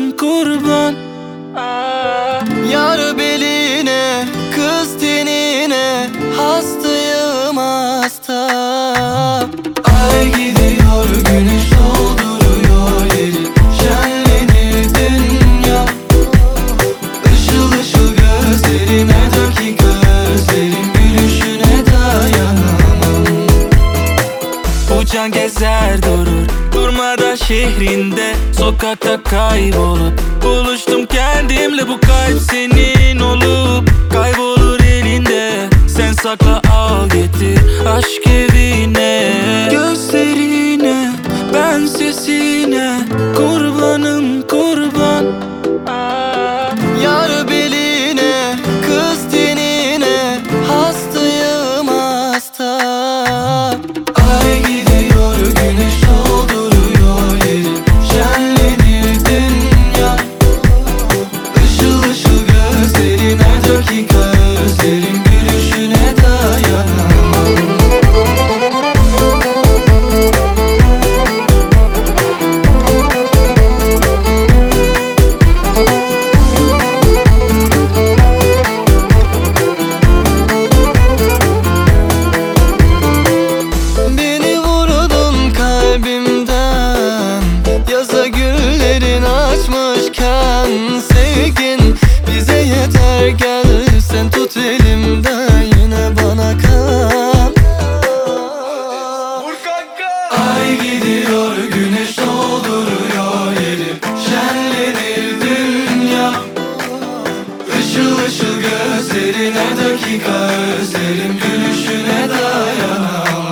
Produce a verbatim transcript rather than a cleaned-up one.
kurban. Yar beline, kız tenine, hastayım hasta. Ay gidiyor, güneş dolduruyor yeri, şenlenir dünya. Işıl ışıl gözlerine, dakika özlerim, gülüşüne dayanamam. Uçan gezer durur, durmadan şehrinde, sokakta kaybolup buluştum kendimle. Bu kalp senin olup kaybolur elinde. Sen sakla, al getir aşk evine. Gözlerine, ben sesine, kurbanım kurban. Yar beline, kız tenine, hastayım hasta. Ay gidiyor, güneş dolduruyor yeri, şenlenir dünya. Işıl ışıl gözlerine, dakika özlerim, gülüşüne dayanamam. Beni vurdun kalbimden, yaza güllerin açmışken. Sevgin bize yeter, gel sen tut elimden, yine bana kal. Ay gidiyor, güneş dolduruyor yeri, şenlenir dünya. Işıl ışıl gözlerine, dakika özlerim, gülüşüne dayanamam.